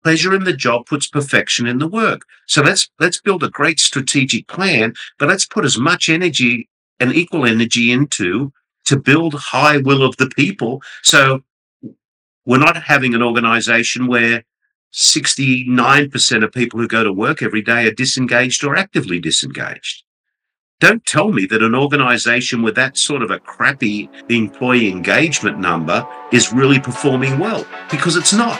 pleasure in the job puts perfection in the work. So let's build a great strategic plan, but let's put as much energy and equal energy into to build high will of the people. So we're not having an organization where 69% of people who go to work every day are disengaged or actively disengaged. Don't tell me that an organization with that sort of a crappy employee engagement number is really performing well, because it's not.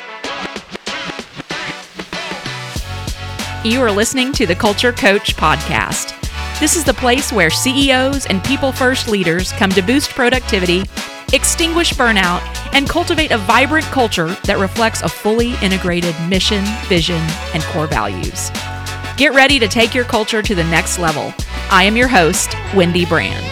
You are listening to the Culture Coach Podcast. This is the place where CEOs and people-first leaders come to boost productivity, extinguish burnout, and cultivate a vibrant culture that reflects a fully integrated mission, vision, and core values. Get ready to take your culture to the next level. I am your host, Wendy Brand.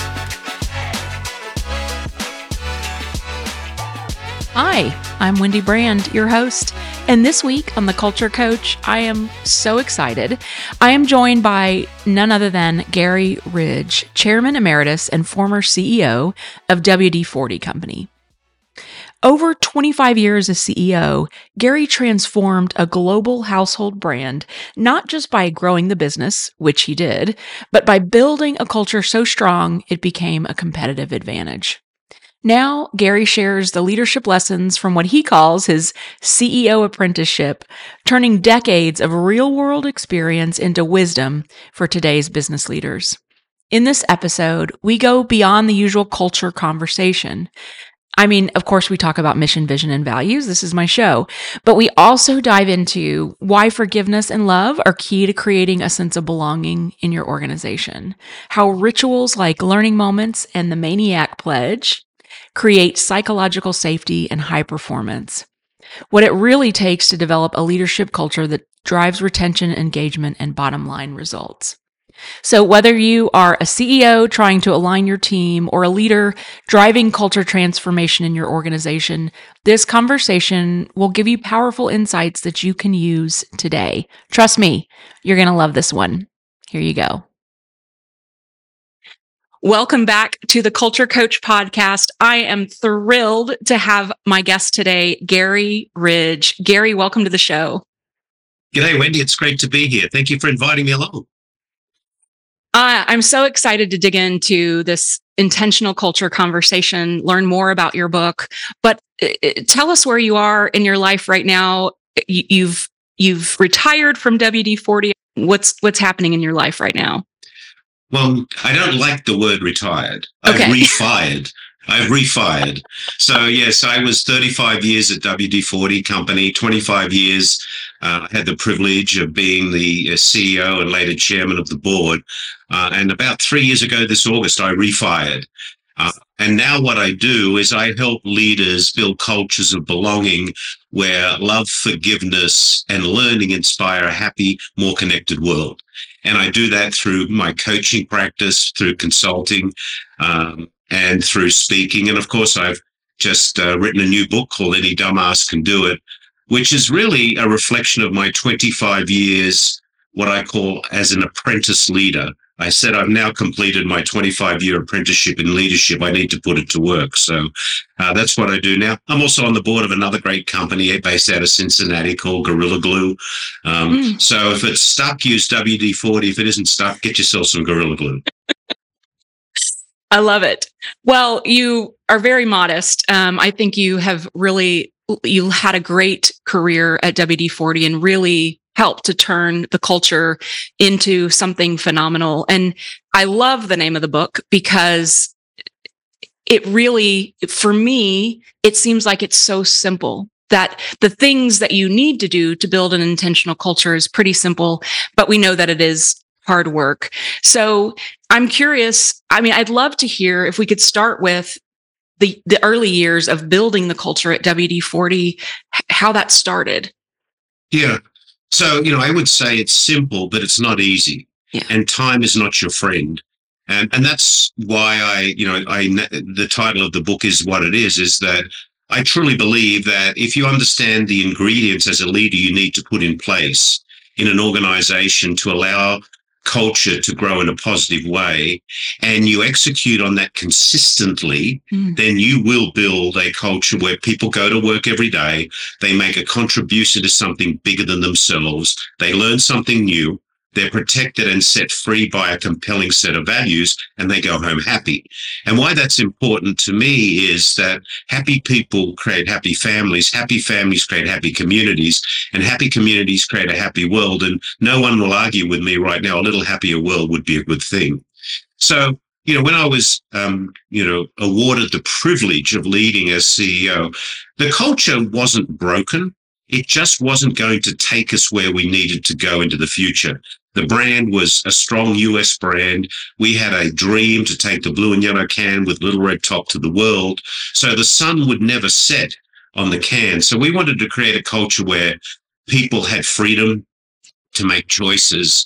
Hi, I'm Wendy Brand, your host. And this week on The Culture Coach, I am so excited. I am joined by none other than Gary Ridge, Chairman Emeritus and former CEO of WD-40 Company. Over 25 years as CEO, Gary transformed a global household brand, not just by growing the business, which he did, but by building a culture so strong it became a competitive advantage. Now, Gary shares the leadership lessons from what he calls his CEO apprenticeship, turning decades of real-world experience into wisdom for today's business leaders. In this episode, we go beyond the usual culture conversation. I mean, of course, we talk about mission, vision, and values. This is my show. But we also dive into why forgiveness and love are key to creating a sense of belonging in your organization, how rituals like learning moments and the Maniac Pledge create psychological safety and high performance, what it really takes to develop a leadership culture that drives retention, engagement, and bottom line results. So whether you are a CEO trying to align your team or a leader driving culture transformation in your organization, this conversation will give you powerful insights that you can use today. Trust me, you're going to love this one. Here you go. Welcome back to the Culture Coach Podcast. I am thrilled to have my guest today, Gary Ridge. Gary, welcome to the show. G'day, Wendy. It's great to be here. Thank you for inviting me along. I'm so excited to dig into this intentional culture conversation, learn more about your book. But tell us where you are in your life right now. You've retired from WD-40. What's happening in your life right now? Well, I don't like the word retired. Okay. I've refired. So yes, I was 35 years at WD-40 Company, 25 years. I had the privilege of being the CEO and later chairman of the board. And about 3 years ago this August, I refired. And now what I do is I help leaders build cultures of belonging where love, forgiveness, and learning inspire a happy, more connected world. And I do that through my coaching practice, through consulting, and through speaking. And of course, I've just written a new book called Any Dumbass Can Do It, which is really a reflection of my 25 years, what I call as an apprentice leader. I said I've now completed my 25-year apprenticeship in leadership. I need to put it to work. So that's what I do now. I'm also on the board of another great company based out of Cincinnati called Gorilla Glue. So if it's stuck, use WD-40. If it isn't stuck, get yourself some Gorilla Glue. I love it. Well, you are very modest. I think you had a great career at WD-40 and really helped to turn the culture into something phenomenal. And I love the name of the book because it really, for me, it seems like it's so simple that the things that you need to do to build an intentional culture is pretty simple, but we know that it is hard work. So I'm curious, I'd love to hear if we could start with the early years of building the culture at WD-40, how that started. Yeah. So, I would say it's simple, but it's not easy. Yeah. And time is not your friend. And that's why the title of the book is what it is that I truly believe that if you understand the ingredients as a leader you need to put in place in an organization to allow culture to grow in a positive way, and you execute on that consistently, then you will build a culture where people go to work every day, they make a contribution to something bigger than themselves, they learn something new, they're protected and set free by a compelling set of values, and they go home happy. And why that's important to me is that happy people create happy families create happy communities, and happy communities create a happy world. And no one will argue with me right now, a little happier world would be a good thing. So, when I was, awarded the privilege of leading as CEO, the culture wasn't broken. It just wasn't going to take us where we needed to go into the future. The brand was a strong US brand. We had a dream to take the blue and yellow can with little red top to the world. So the sun would never set on the can. So we wanted to create a culture where people had freedom to make choices.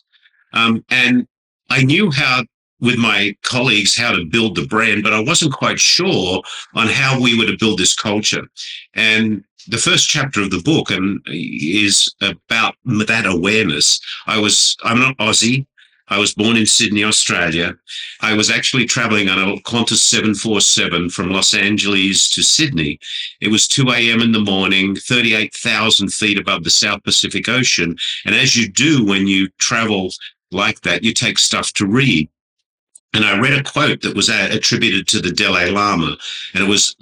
And I knew with my colleagues how to build the brand, but I wasn't quite sure on how we were to build this culture. And the first chapter of the book is about that awareness. I'm not Aussie. I was born in Sydney, Australia. I was actually traveling on a Qantas 747 from Los Angeles to Sydney. It was 2 a.m. in the morning, 38,000 feet above the South Pacific Ocean. And as you do when you travel like that, you take stuff to read. And I read a quote that was attributed to the Dalai Lama, and it was,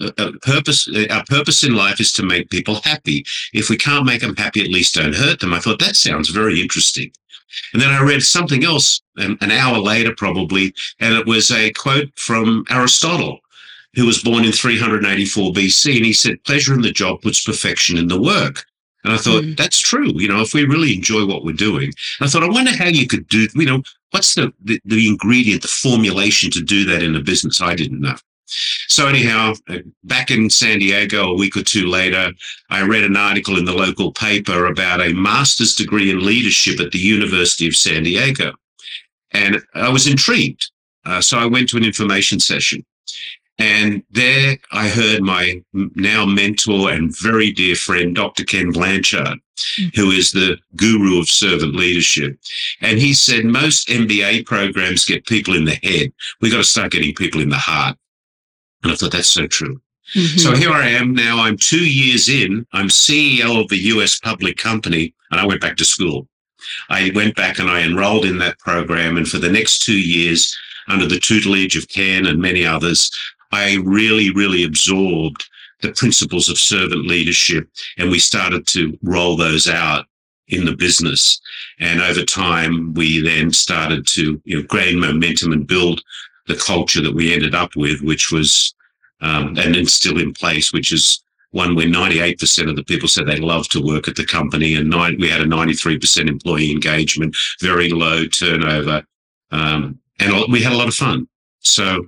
our purpose in life is to make people happy. If we can't make them happy, at least don't hurt them. I thought, that sounds very interesting. And then I read something else an hour later probably, and it was a quote from Aristotle, who was born in 384 BC, and he said, pleasure in the job puts perfection in the work. And I thought, that's true. If we really enjoy what we're doing. And I thought, I wonder how you could do, what's the ingredient, the formulation to do that in a business? I didn't know. So anyhow, back in San Diego, a week or two later, I read an article in the local paper about a master's degree in leadership at the University of San Diego. And I was intrigued. So I went to an information session. And there I heard my now mentor and very dear friend, Dr. Ken Blanchard, who is the guru of servant leadership. And he said, most MBA programs get people in the head. We got to start getting people in the heart. And I thought, that's so true. So here I am now. I'm 2 years in. I'm CEO of a US public company, and I went back to school. I went back and I enrolled in that program. And for the next 2 years, under the tutelage of Ken and many others, I really, really absorbed the principles of servant leadership, and we started to roll those out in the business. And over time, we then started to gain momentum and build the culture that we ended up with, which was, and then still in place, which is one where 98% of the people said they loved to work at the company, and we had a 93% employee engagement, very low turnover, and we had a lot of fun. So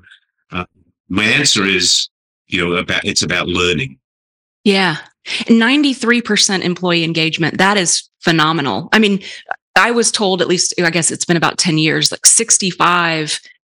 my answer is, it's about learning. Yeah. 93% employee engagement. That is phenomenal. I mean, I was told, at least, I guess it's been about 10 years, like 65,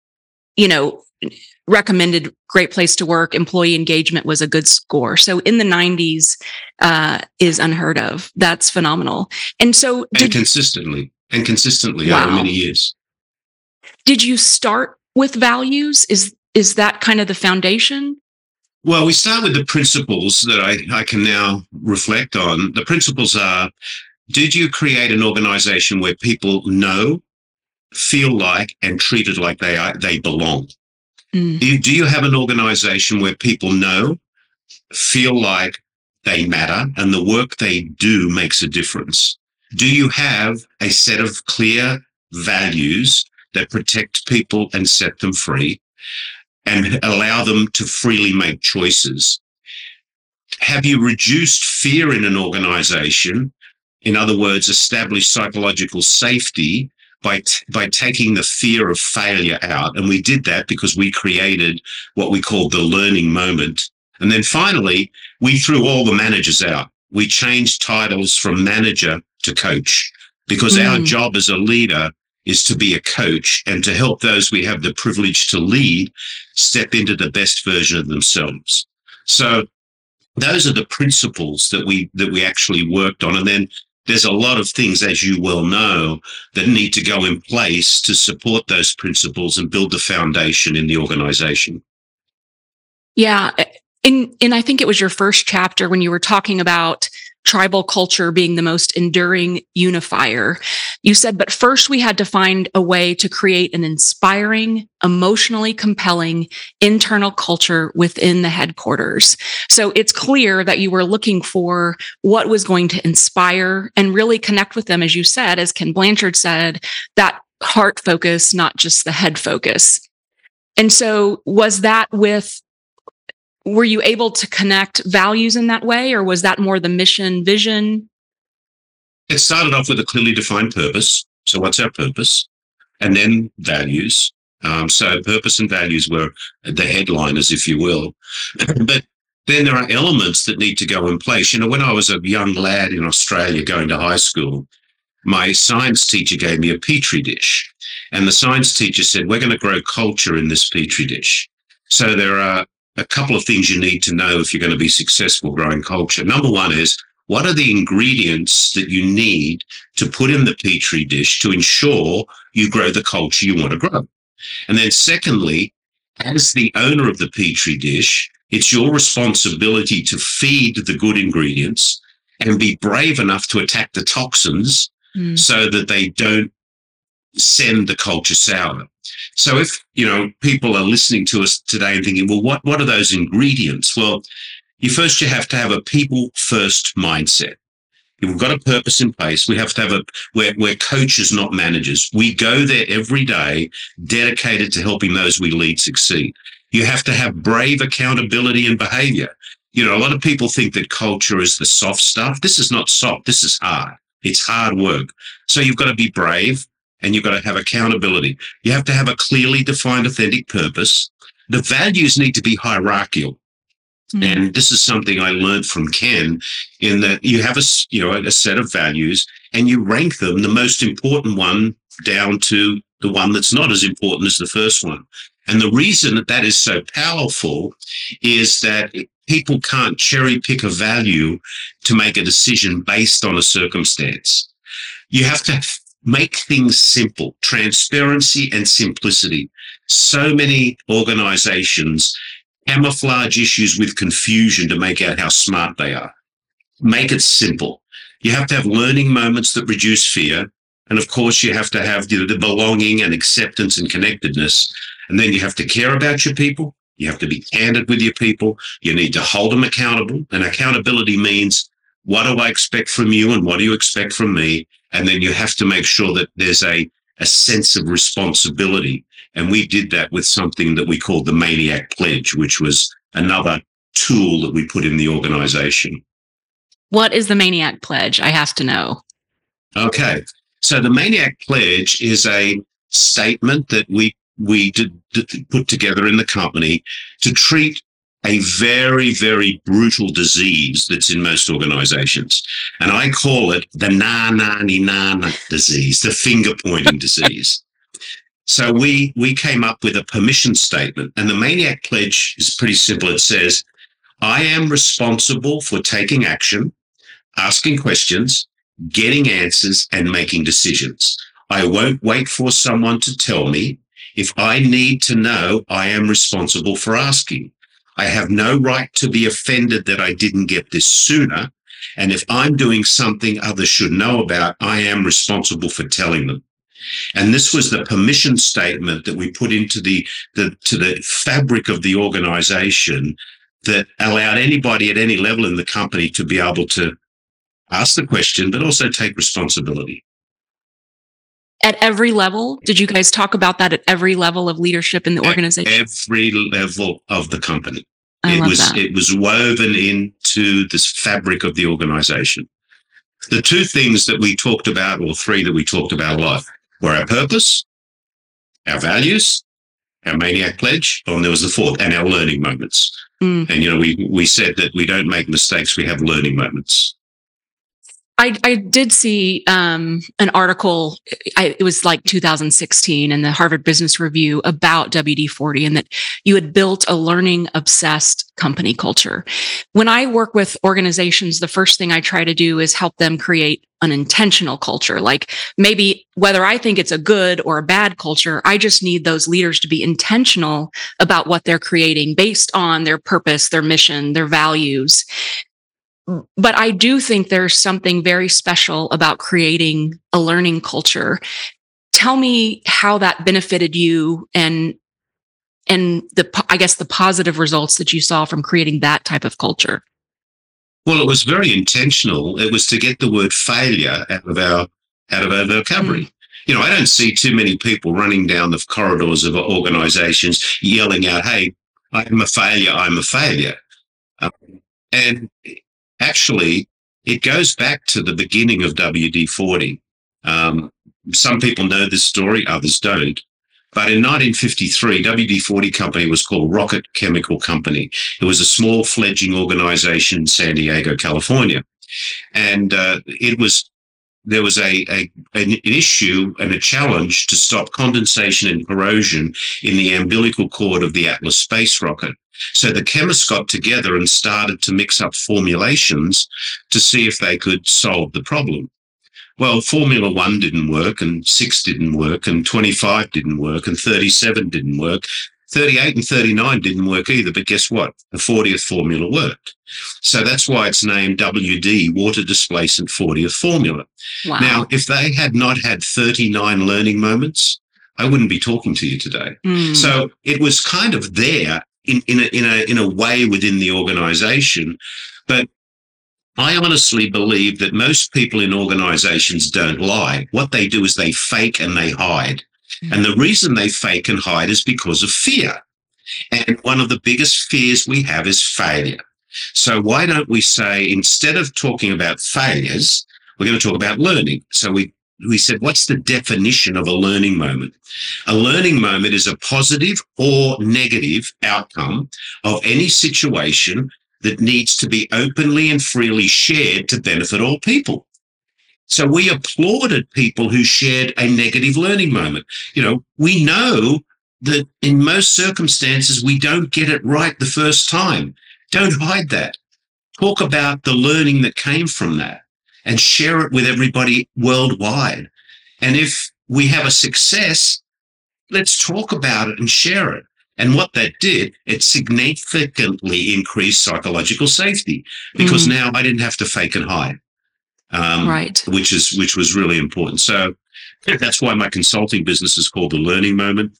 recommended great place to work, employee engagement was a good score. So in the 90s is unheard of. That's phenomenal. And so consistently wow. Over many years. Did you start with values? Is that kind of the foundation? Well, we start with the principles that I can now reflect on. The principles are, did you create an organization where people know, feel like, and treated like they belong? Do you have an organization where people know, feel like they matter, and the work they do makes a difference? Do you have a set of clear values that protect people and set them free and allow them to freely make choices? Have you reduced fear in an organization? In other words, established psychological safety by taking the fear of failure out. And we did that because we created what we called the learning moment. And then finally, we threw all the managers out. We changed titles from manager to coach, because our job as a leader is to be a coach and to help those we have the privilege to lead step into the best version of themselves. So those are the principles that we actually worked on. And then there's a lot of things, as you well know, that need to go in place to support those principles and build the foundation in the organization. Yeah. And I think it was your first chapter when you were talking about tribal culture being the most enduring unifier. You said, but first we had to find a way to create an inspiring, emotionally compelling internal culture within the headquarters. So it's clear that you were looking for what was going to inspire and really connect with them, as you said, as Ken Blanchard said, that heart focus, not just the head focus. And so were you able to connect values in that way, or was that more the mission, vision? It started off with a clearly defined purpose. So what's our purpose? And then values. So purpose and values were the headliners, if you will. But then there are elements that need to go in place. You know, when I was a young lad in Australia going to high school, my science teacher gave me a petri dish. And the science teacher said, we're going to grow culture in this petri dish. So there are a couple of things you need to know if you're going to be successful growing culture. Number one is, what are the ingredients that you need to put in the petri dish to ensure you grow the culture you want to grow? And then secondly, as the owner of the petri dish, it's your responsibility to feed the good ingredients and be brave enough to attack the toxins so that they don't send the culture sour. So if, people are listening to us today and thinking, well, what are those ingredients? Well, you have to have a people first mindset. We've got a purpose in place. We have to have we're coaches, not managers. We go there every day dedicated to helping those we lead succeed. You have to have brave accountability and behavior. A lot of people think that culture is the soft stuff. This is not soft. This is hard. It's hard work. So you've got to be brave. And you've got to have accountability. You have to have a clearly defined, authentic purpose. The values need to be hierarchical. And this is something I learned from Ken, in that you have a set of values and you rank them, the most important one down to the one that's not as important as the first one. And the reason that is so powerful is that people can't cherry pick a value to make a decision based on a circumstance. You have to make things simple, transparency and simplicity. So many organizations camouflage issues with confusion to make out how smart they are. Make it simple. You have to have learning moments that reduce fear. And of course, you have to have the belonging and acceptance and connectedness. And then you have to care about your people. You have to be candid with your people. You need to hold them accountable. And accountability means, what do I expect from you and what do you expect from me? And then you have to make sure that there's a sense of responsibility. And we did that with something that we called the Maniac Pledge, which was another tool that we put in the organization. What is the Maniac Pledge? I have to know. Okay. So the Maniac Pledge is a statement that we did put together in the company to treat a very, very brutal disease that's in most organizations. And I call it the na-na-ni-na-na disease, the finger-pointing disease. So we came up with a permission statement, and the Maniac Pledge is pretty simple. It says, I am responsible for taking action, asking questions, getting answers, and making decisions. I won't wait for someone to tell me. If I need to know, I am responsible for asking. I have no right to be offended that I didn't get this sooner. And if I'm doing something others should know about, I am responsible for telling them. And this was the permission statement that we put into the fabric of the organization that allowed anybody at any level in the company to be able to ask the question, but also take responsibility. At every level? Did you guys talk about that at every level of leadership in the organization? Every level of the company. It was woven into this fabric of the organization. The two things that we talked about, or three that we talked about a lot, were our purpose, our values, our Maniac Pledge, and there was the fourth, and our learning moments. And, we said that we don't make mistakes, we have learning moments. I did see an article, it was like 2016 in the Harvard Business Review about WD-40, and that you had built a learning obsessed company culture. When I work with organizations, the first thing I try to do is help them create an intentional culture. Like maybe whether I think it's a good or a bad culture, I just need those leaders to be intentional about what they're creating based on their purpose, their mission, their values. But I do think there's something very special about creating a learning culture. Tell me how that benefited you and the positive results that you saw from creating that type of culture. Well, it was very intentional. It was to get the word failure out of our vocabulary. I don't see too many people running down the corridors of organizations yelling out, "Hey, I'm a failure, I'm a failure." And actually, it goes back to the beginning of WD-40. Some people know this story, others don't. But in 1953, WD-40 Company was called Rocket Chemical Company. It was a small fledgling organization in San Diego, California. And there was an issue and a challenge to stop condensation and corrosion in the umbilical cord of the Atlas space rocket. So the chemists got together and started to mix up formulations to see if they could solve the problem. Well, Formula 1 didn't work, and 6 didn't work, and 25 didn't work, and 37 didn't work. 38 and 39 didn't work either, but guess what? The 40th formula worked. So that's why it's named WD, Water Displacement 40th Formula. Wow. Now, if they had not had 39 learning moments, I wouldn't be talking to you today. So it was kind of there in a way within the organization, but I honestly believe that most people in organizations don't lie. What they do is they fake and they hide. And the reason they fake and hide is because of fear. And one of the biggest fears we have is failure. So why don't we say, instead of talking about failures, we're going to talk about learning. So we said, what's the definition of a learning moment? A learning moment is a positive or negative outcome of any situation that needs to be openly and freely shared to benefit all people. So we applauded people who shared a negative learning moment. We know that in most circumstances, we don't get it right the first time. Don't hide that. Talk about the learning that came from that and share it with everybody worldwide. And if we have a success, let's talk about it and share it. And what that did, it significantly increased psychological safety because now I didn't have to fake and hide, right? Which was really important. So that's why my consulting business is called The Learning Moment.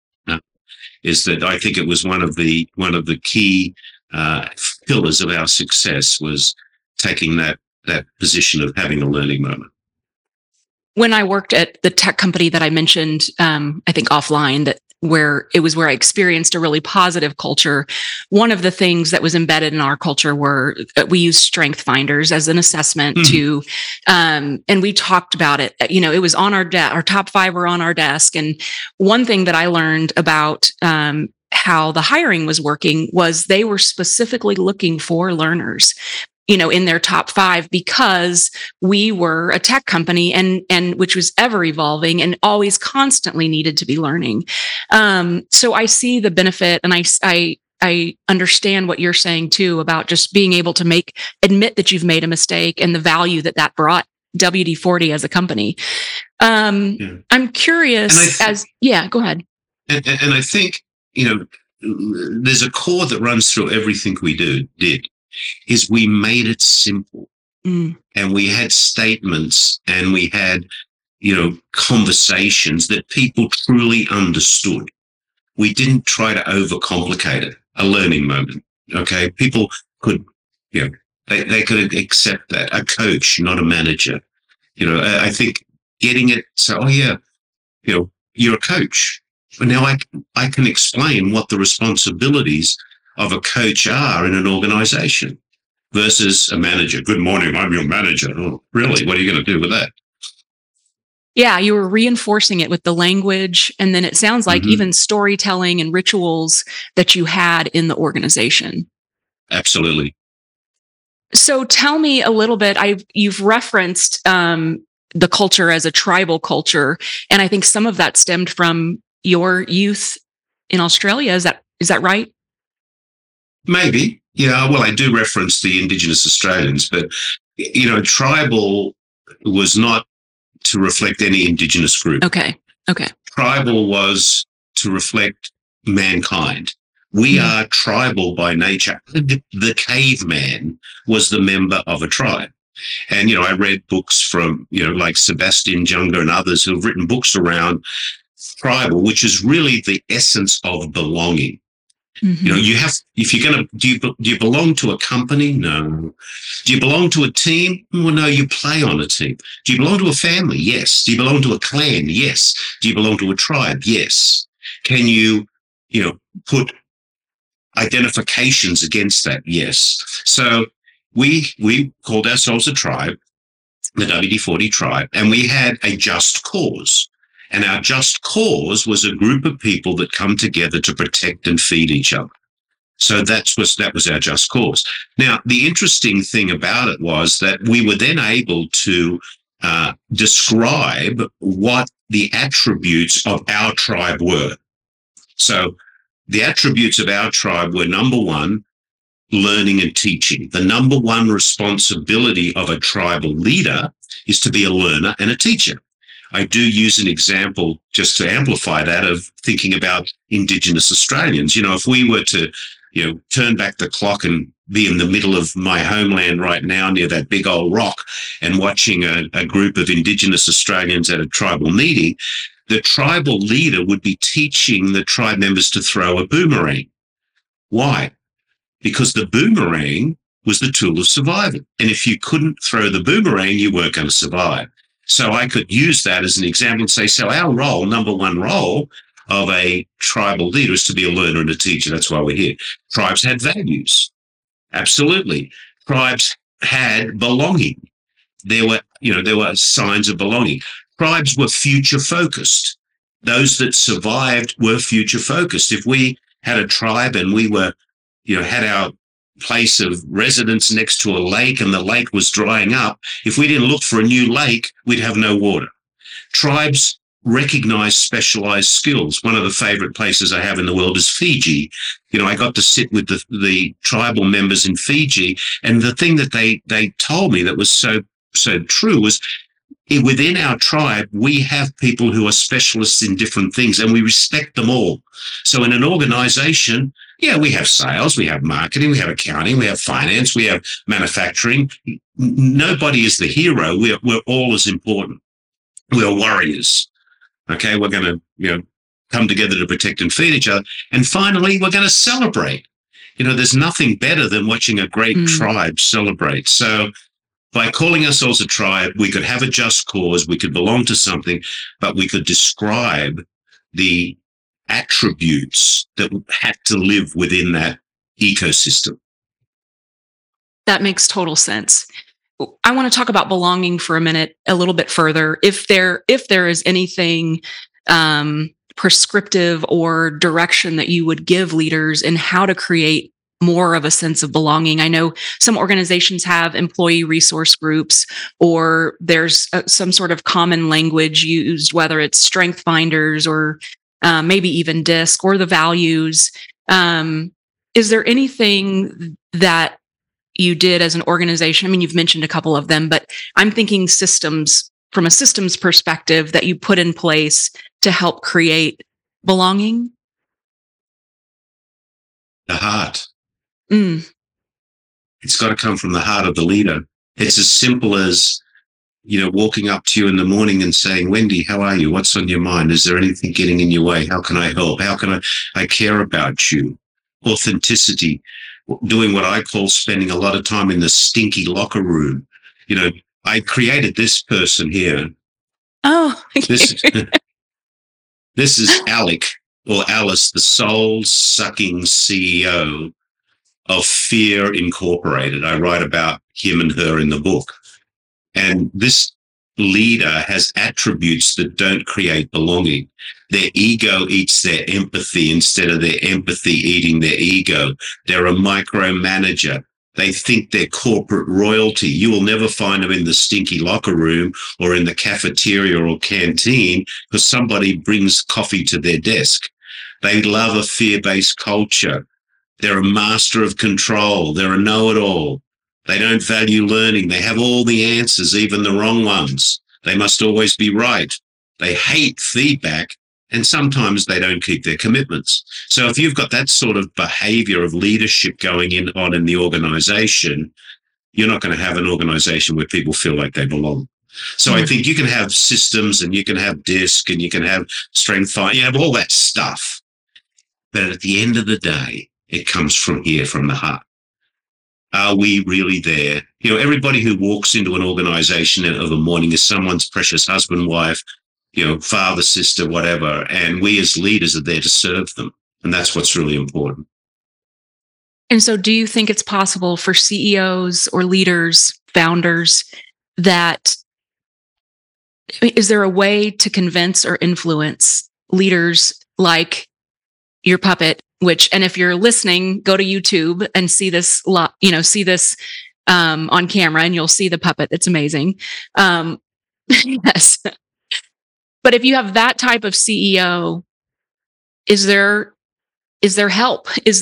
Is that I think it was one of the key pillars of our success was taking that position of having a learning moment. When I worked at the tech company that I mentioned, I think offline, where I experienced a really positive culture. One of the things that was embedded in our culture were we used strength finders as an assessment to, and we talked about it. It was on our top 5 were on our desk. And one thing that I learned about how the hiring was working was they were specifically looking for learners, in their top 5, because we were a tech company and which was ever evolving and always constantly needed to be learning. So I see the benefit, and I understand what you're saying too about just being able to admit that you've made a mistake and the value that brought WD-40 as a company. I'm curious go ahead. And I think, there's a core that runs through everything we did. Is we made it simple, and we had statements, and we had, conversations that people truly understood. We didn't try to overcomplicate it. A learning moment, okay? People could, they could accept that. A coach, not a manager. I think getting it. So, you're a coach. But now I can explain what the responsibilities of a coach are in an organization versus a manager. Good morning, I'm your manager. Oh, really? What are you going to do with that? Yeah, you were reinforcing it with the language. And then it sounds like even storytelling and rituals that you had in the organization. Absolutely. So tell me a little bit. You've referenced the culture as a tribal culture, and I think some of that stemmed from your youth in Australia. Is that right? Maybe. Yeah. Well, I do reference the Indigenous Australians, but tribal was not to reflect any Indigenous group. Okay. Tribal was to reflect mankind. We are tribal by nature. The caveman was the member of a tribe. And, I read books from, like Sebastian Junger and others who have written books around tribal, which is really the essence of belonging. Mm-hmm. If you're going to, do you belong to a company? No. Do you belong to a team? Well, no, you play on a team. Do you belong to a family? Yes. Do you belong to a clan? Yes. Do you belong to a tribe? Yes. Can you, put identifications against that? Yes. So we called ourselves a tribe, the WD-40 tribe, and we had a just cause. And our just cause was a group of people that come together to protect and feed each other. So that was our just cause. Now, the interesting thing about it was that we were then able to describe what the attributes of our tribe were. So the attributes of our tribe were, number one, learning and teaching. The number one responsibility of a tribal leader is to be a learner and a teacher. I do use an example just to amplify that of thinking about Indigenous Australians. If we were to, turn back the clock and be in the middle of my homeland right now near that big old rock and watching a group of Indigenous Australians at a tribal meeting, the tribal leader would be teaching the tribe members to throw a boomerang. Why? Because the boomerang was the tool of survival. And if you couldn't throw the boomerang, you weren't going to survive. So I could use that as an example and say, so our role, number one role of a tribal leader is to be a learner and a teacher. That's why we're here. Tribes had values. Absolutely. Tribes had belonging. There were signs of belonging. Tribes were future focused. Those that survived were future focused. If we had a tribe and we were, had our place of residence next to a lake and the lake was drying up, if we didn't look for a new lake, we'd have no water. Tribes recognize specialized skills. One of the favorite places I have in the world is Fiji. I got to sit with the tribal members in Fiji, and the thing that they told me that was so true was within our tribe, we have people who are specialists in different things and we respect them all. So in an organization, we have sales, we have marketing, we have accounting, we have finance, we have manufacturing. Nobody is the hero. We're all as important. We're warriors. Okay, we're going to, come together to protect and feed each other. And finally, we're going to celebrate. There's nothing better than watching a great tribe celebrate. So by calling ourselves a tribe, we could have a just cause, we could belong to something, but we could describe the attributes that had to live within that ecosystem. That makes total sense. I want to talk about belonging for a minute, a little bit further. If there is anything prescriptive or direction that you would give leaders in how to create more of a sense of belonging. I know some organizations have employee resource groups, or there's some sort of common language used, whether it's strength finders or maybe even DISC or the values. Is there anything that you did as an organization? I mean, you've mentioned a couple of them, but I'm thinking systems, from a systems perspective, that you put in place to help create belonging. The heart. It's got to come from the heart of the leader. It's as simple as, walking up to you in the morning and saying, Wendy, how are you? What's on your mind? Is there anything getting in your way? How can I help? How can I care about you? Authenticity, doing what I call spending a lot of time in the stinky locker room. I created this person here. Oh, okay. This is Alec, or Alice, the soul-sucking CEO of Fear Incorporated. I write about him and her in the book. And this leader has attributes that don't create belonging. Their ego eats their empathy instead of their empathy eating their ego. They're a micromanager. They think they're corporate royalty. You will never find them in the stinky locker room or in the cafeteria or canteen because somebody brings coffee to their desk. They love a fear-based culture. They're a master of control. They're a know-it-all. They don't value learning. They have all the answers, even the wrong ones. They must always be right. They hate feedback, and sometimes they don't keep their commitments. So if you've got that sort of behavior of leadership going on in the organization, you're not going to have an organization where people feel like they belong. So I think you can have systems and you can have DISC and you can have strength fight, you have all that stuff. But at the end of the day, it comes from here, from the heart. Are we really there? You know, everybody who walks into an organization of a morning is someone's precious husband, wife, you know, father, sister, whatever. And we as leaders are there to serve them. And that's what's really important. And so do you think it's possible for CEOs or leaders, founders, is there a way to convince or influence leaders like your puppet, and if you're listening, go to YouTube and see this on camera, and you'll see the puppet. It's amazing. Yes. But if you have that type of CEO, is there help? Is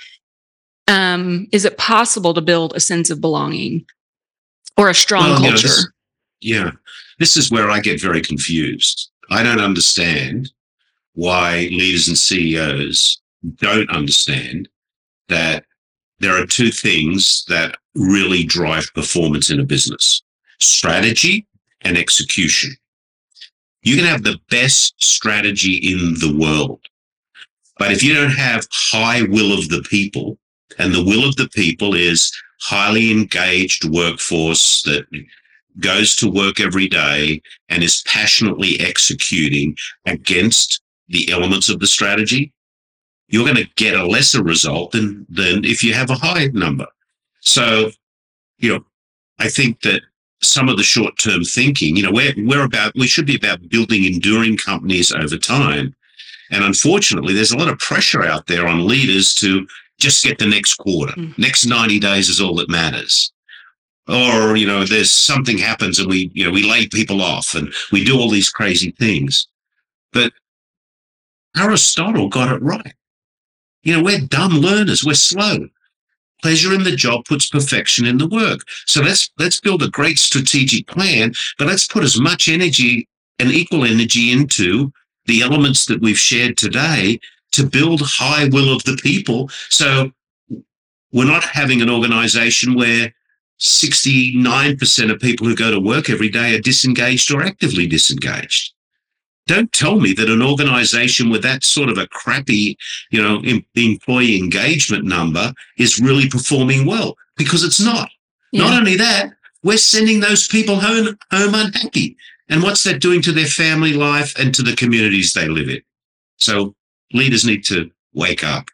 it possible to build a sense of belonging or a strong culture? This is where I get very confused. I don't understand why leaders and CEOs don't understand that there are two things that really drive performance in a business: strategy and execution. You can have the best strategy in the world, but if you don't have high will of the people, and the will of the people is highly engaged workforce that goes to work every day and is passionately executing against the elements of the strategy, you're going to get a lesser result than if you have a high number. So, I think that some of the short-term thinking, we should be about building enduring companies over time. And unfortunately, there's a lot of pressure out there on leaders to just get the next quarter. Next 90 days is all that matters. Or, there's something happens and we lay people off and we do all these crazy things. But Aristotle got it right. We're dumb learners. We're slow. Pleasure in the job puts perfection in the work. So let's build a great strategic plan, but let's put as much energy and equal energy into the elements that we've shared today to build high will of the people. So we're not having an organization where 69% of people who go to work every day are disengaged or actively disengaged. Don't tell me that an organization with that sort of a crappy, employee engagement number is really performing well, because it's not. Yeah. Not only that, we're sending those people home unhappy. And what's that doing to their family life and to the communities they live in? So leaders need to wake up.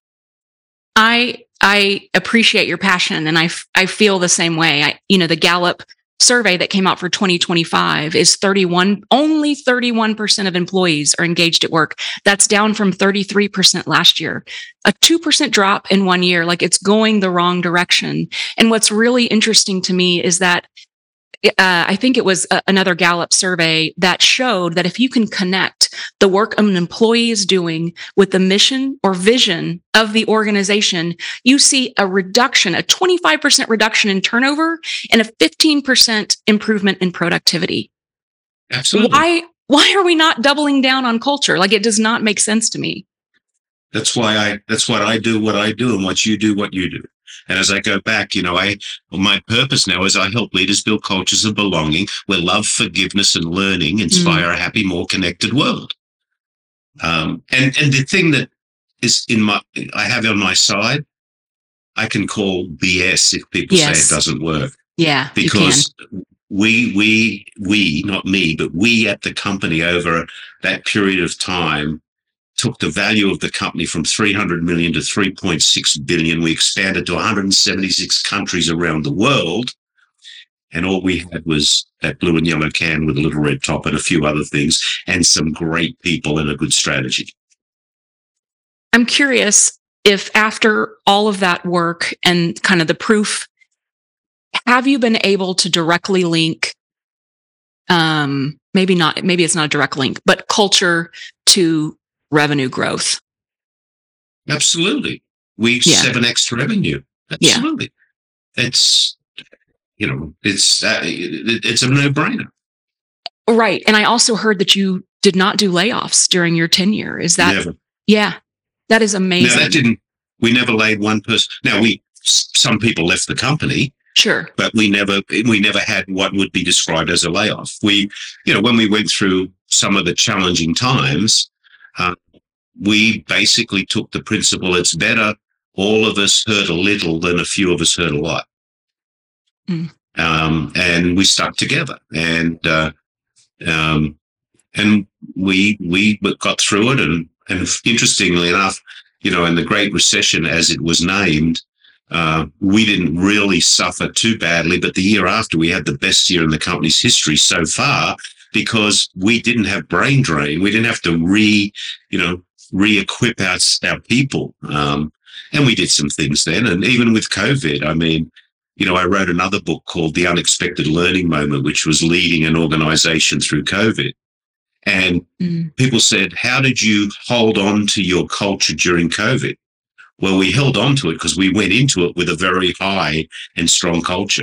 I appreciate your passion, and I feel the same way. The Gallup survey that came out for 2025 is only 31% of employees are engaged at work. That's down from 33% last year. A 2% drop in 1 year, like it's going the wrong direction. And what's really interesting to me is that I think it was another Gallup survey that showed that if you can connect the work an employee is doing with the mission or vision of the organization, you see a 25% reduction in turnover and a 15% improvement in productivity. Absolutely. Why are we not doubling down on culture? Like, it does not make sense to me. That's what I do and what you do what you do. And as I go back, my purpose now is I help leaders build cultures of belonging where love, forgiveness, and learning inspire a happy, more connected world. And the thing that is I have on my side, I can call BS if people say it doesn't work. Yeah, because we, not me, but we at the company over that period of time took the value of the company from 300 million to 3.6 billion. We expanded to 176 countries around the world. And all we had was that blue and yellow can with a little red top and a few other things and some great people and a good strategy. I'm curious, if after all of that work and kind of the proof, have you been able to directly link, maybe it's not a direct link, but culture to revenue growth? Absolutely. We 7x revenue. Absolutely. Yeah. It's a no-brainer. Right. And I also heard that you did not do layoffs during your tenure. Is that? Never. Yeah. That is amazing. No, we never laid one person. Now, some people left the company. Sure. But we never had what would be described as a layoff. When we went through some of the challenging times, we basically took the principle, it's better all of us hurt a little than a few of us hurt a lot. Mm. And we stuck together, and we got through it. And interestingly enough, in the Great Recession, as it was named, we didn't really suffer too badly, but the year after we had the best year in the company's history so far, because we didn't have brain drain. We didn't have to re-equip our people. And we did some things then. And even with COVID, I wrote another book called The Unexpected Learning Moment, which was leading an organization through COVID. And people said, how did you hold on to your culture during COVID? Well, we held on to it because we went into it with a very high and strong culture.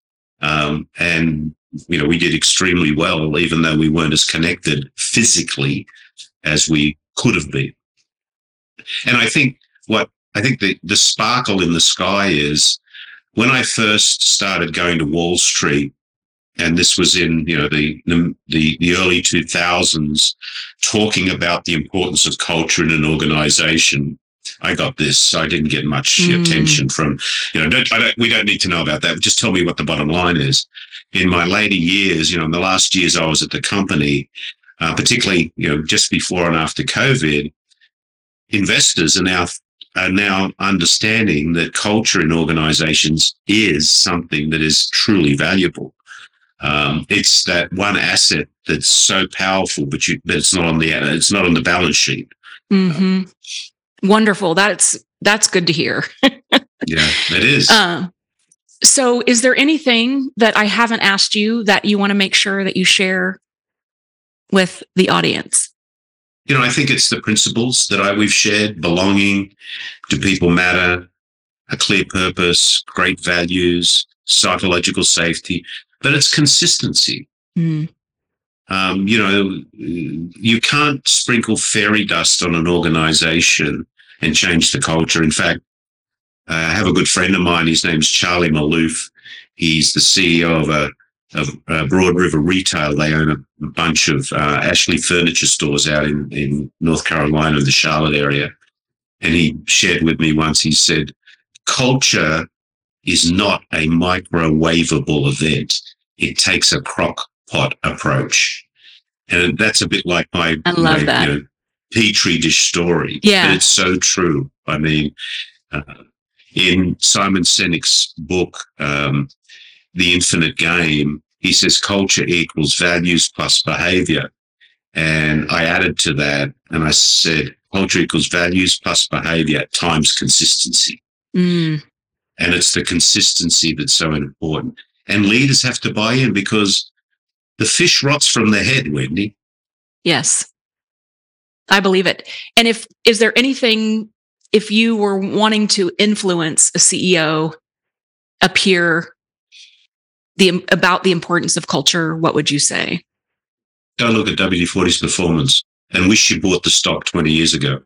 And we did extremely well, even though we weren't as connected physically as we could have been. And I think the sparkle in the sky is when I first started going to Wall Street, and this was in the early 2000s, talking about the importance of culture in an organization. I got this. I didn't get much attention from, we don't need to know about that. Just tell me what the bottom line is. In my later years, in the last years I was at the company, particularly, just before and after COVID, investors are now understanding that culture in organizations is something that is truly valuable. It's that one asset that's so powerful, but it's not on the balance sheet. Mm-hmm. Wonderful. That's good to hear. Yeah, it is. So is there anything that I haven't asked you that you want to make sure that you share with the audience? I think it's the principles that we've shared: belonging, do people matter, a clear purpose, great values, psychological safety, but it's consistency. Mm. You can't sprinkle fairy dust on an organization and change the culture. In fact, I have a good friend of mine. His name's Charlie Maloof. He's the CEO of Broad River Retail. They own a bunch of Ashley furniture stores out in North Carolina, in the Charlotte area. And he shared with me once, he said, culture is not a microwavable event. It takes a crock pot approach. And that's a bit like my Petri dish story. Yeah. But it's so true. In Simon Sinek's book, The Infinite Game, he says culture equals values plus behavior. And I added to that and I said culture equals values plus behavior times consistency. Mm. And it's the consistency that's so important. And leaders have to buy in because the fish rots from the head, Wendy. Yes, I believe it. And is there anything, if you were wanting to influence a CEO, a peer, about the importance of culture, what would you say? Don't look at WD-40's performance and wish you bought the stock 20 years ago.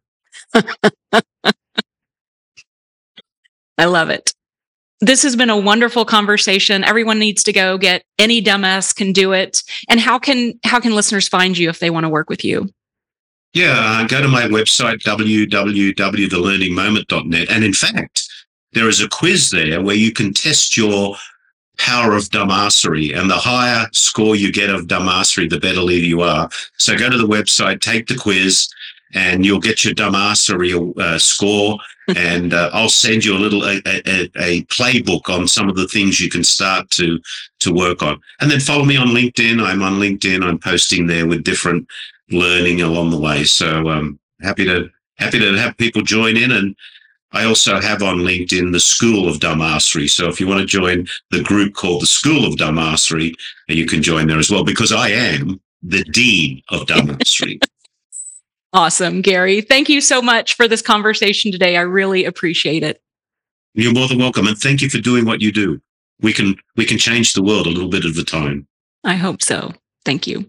I love it. This has been a wonderful conversation. Everyone needs to go get Any Dumbass Can Do It. And how can listeners find you if they want to work with you? Yeah, go to my website, www.thelearningmoment.net. And in fact, there is a quiz there where you can test your power of dumbassery. And the higher score you get of dumbassery, the better leader you are. So go to the website, take the quiz, and you'll get your dumbassery score. And I'll send you a playbook on some of the things you can start to work on. And then follow me on LinkedIn. I'm on LinkedIn. I'm posting there with different learning along the way. So happy to have people join in. And I also have on LinkedIn the School of Dumbassery. So if you want to join the group called the School of Dumbassery, you can join there as well, because I am the Dean of Dumbassery. Awesome, Gary. Thank you so much for this conversation today. I really appreciate it. You're more than welcome. And thank you for doing what you do. We can change the world a little bit at a time. I hope so. Thank you.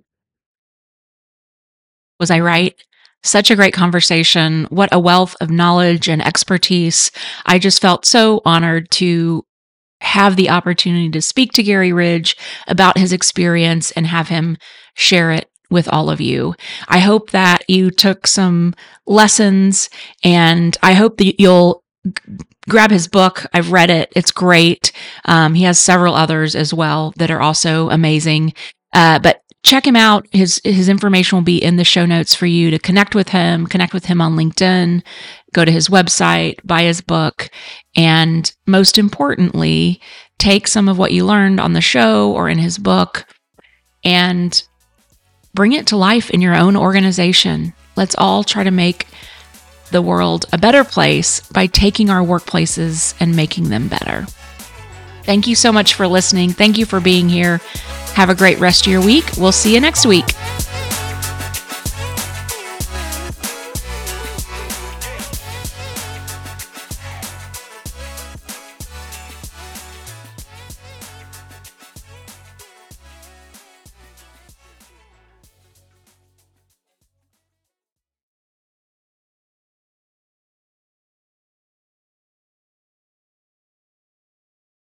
Was I right? Such a great conversation. What a wealth of knowledge and expertise. I just felt so honored to have the opportunity to speak to Gary Ridge about his experience and have him share it with all of you. I hope that you took some lessons, and I hope that you'll grab his book. I've read it. It's great. He has several others as well that are also amazing. But check him out. His information will be in the show notes for you to connect with him on LinkedIn, go to his website, buy his book, and most importantly, take some of what you learned on the show or in his book and bring it to life in your own organization. Let's all try to make the world a better place by taking our workplaces and making them better. Thank you so much for listening. Thank you for being here. Have a great rest of your week. We'll see you next week.